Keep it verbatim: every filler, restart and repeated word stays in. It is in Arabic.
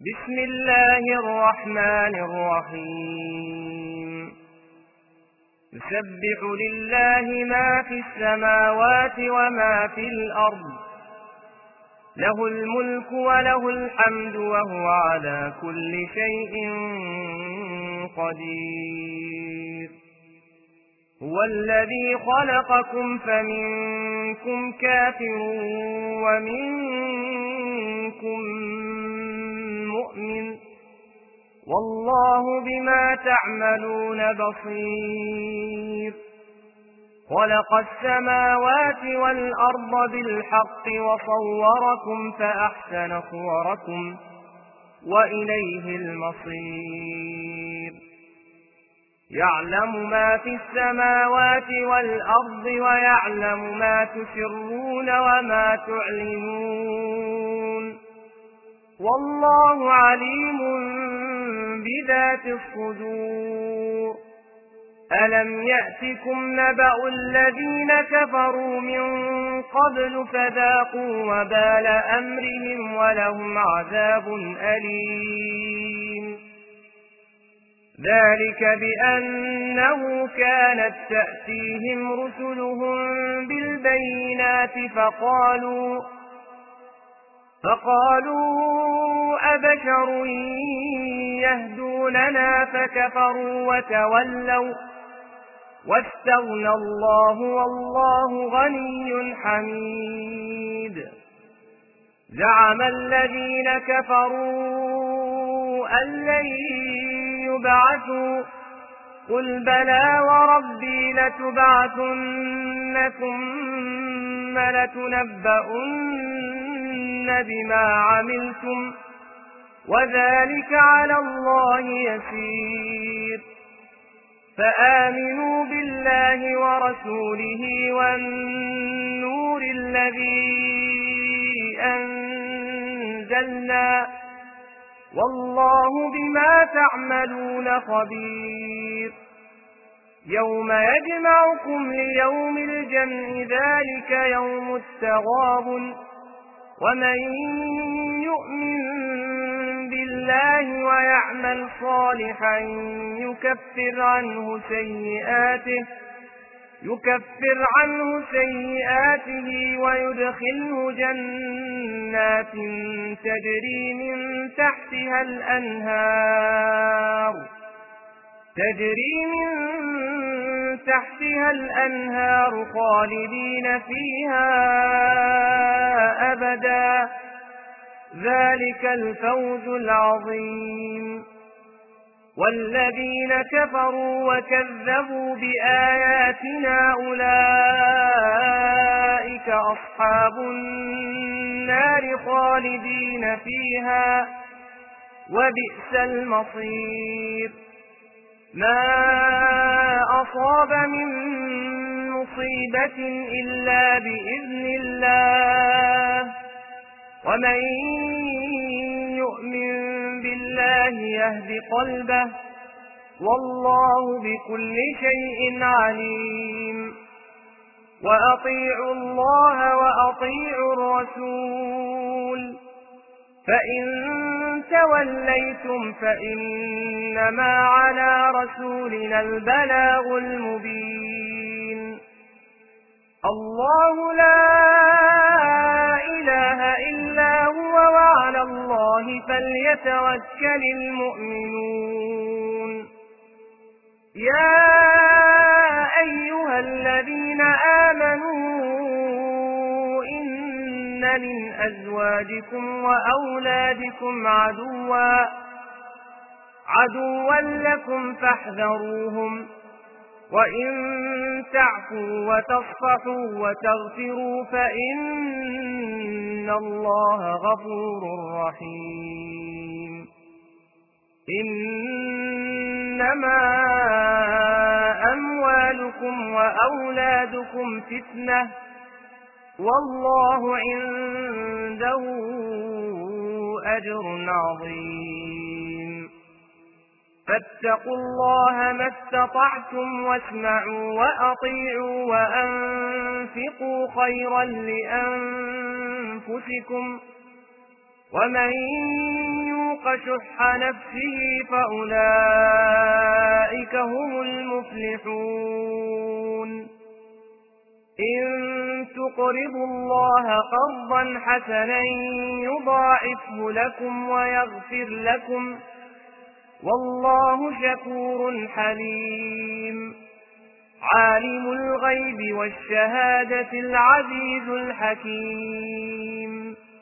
بسم الله الرحمن الرحيم يسبح لله ما في السماوات وما في الأرض له الملك وله الحمد وهو على كل شيء قدير هو الذي خلقكم فمنكم كافر ومنكم مؤمن والله بما تعملون بصير خلق السماوات والأرض بالحق وصوركم فأحسن صوركم وإليه المصير يعلم ما في السماوات والأرض ويعلم ما تسرون وما تعلنون والله عليم بذات الصدور ألم يأتكم نبأ الذين كفروا من قبل فذاقوا وبال أمرهم ولهم عذاب أليم ذلك بأنه كانت تأتيهم رسلهم بالبينات فقالوا فقالوا أبشر يهدوننا فكفروا وتولوا واستغنى الله والله غني حميد زعم الذين كفروا أن لن يبعثوا قل بلى وربي لتبعثن ثم لتنبؤن بما عملتم وذلك على الله يسير فآمنوا بالله ورسوله والنور الذي أنزلنا والله بما تعملون خبير يوم يجمعكم ليوم الجمع ذلك يوم التغابن ومن يؤمن بالله ويعمل صالحا يكفر عنه سيئاته يكفر عنه سيئاته ويدخله جنات تجري من تحتها الأنهار تجري من تحتها الأنهار خالدين فيها أبدا ذلك الفوز العظيم والذين كفروا وكذبوا بآياتنا أولئك أصحاب النار خالدين فيها وبئس المصير ما أصاب من مصيبة إلا بإذن الله ومن يؤمن بالله يهد قلبه والله بكل شيء عليم وأطيعوا الله وأطيعوا الرسول فإن توليتم فإنما على رسولنا البلاغ المبين الله لا إله إلا هو وعلى الله فليتوكل المؤمنون يا أيها الذين آمنوا إن من أزواجكم وأولادكم عدوا عدوا لكم فاحذروهم وإن تعفوا وتصفحوا وتغفروا فإن الله غفور رحيم إنما أموالكم وأولادكم فتنة والله عنده أجر عظيم فاتقوا الله ما استطعتم واسمعوا وأطيعوا وأنفقوا خيرا لأنفسكم ومن يوق يوق شح نفسه فأولئك هم المفلحون إن تقرضوا الله قرضا حسنا يضاعفه لكم ويغفر لكم والله شكور حليم عالم الغيب والشهادة العزيز الحكيم